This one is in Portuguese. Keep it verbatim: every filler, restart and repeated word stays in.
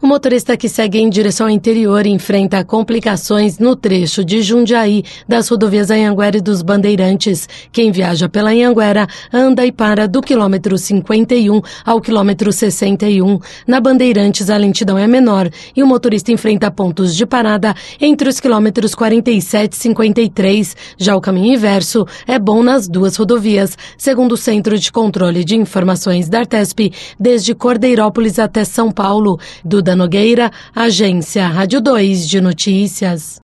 O motorista que segue em direção ao interior enfrenta complicações no trecho de Jundiaí das rodovias Anhanguera e dos Bandeirantes. Quem viaja pela Anhanguera anda e para do quilômetro cinquenta e um ao quilômetro sessenta e um. Na Bandeirantes a lentidão é menor e o motorista enfrenta pontos de parada entre os quilômetros quarenta e sete e cinquenta e três. Já o caminho inverso é bom nas duas rodovias, segundo o Centro de Controle de Informações da Artesp, desde Cordeirópolis até São Paulo. Duda Nogueira, Agência Rádio dois de Notícias.